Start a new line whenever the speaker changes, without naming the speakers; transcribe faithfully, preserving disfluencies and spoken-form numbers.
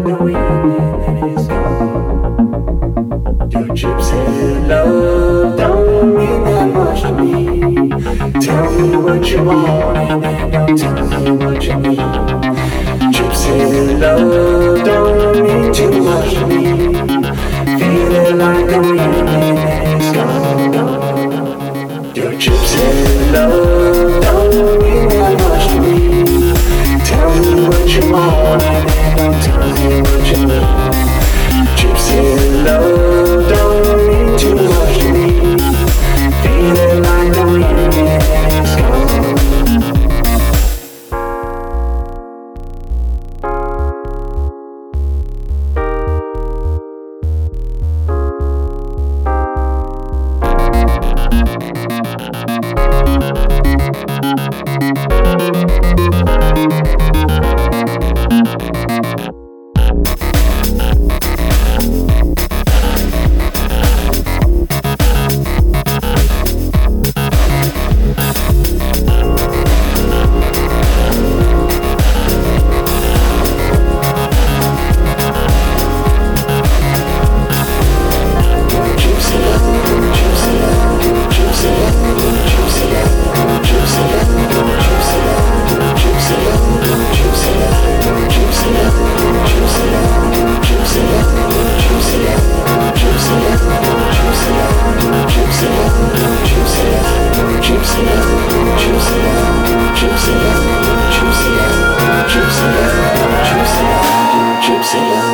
like the wind and it's gone. Your gypsy love don't mean that much to me. Tell me what you want and then don't tell me what you need. Gypsy love don't mean too much to me. Feeling like the wind and it's gone, gone. Your gypsy love don't mean that much to me. Tell me what you want and then don't tell me what you need. Gypsy love don't mean too much to me. Feeling like the wind and it's gone. Gypsy love, gypsy love, gypsy love, gypsy love.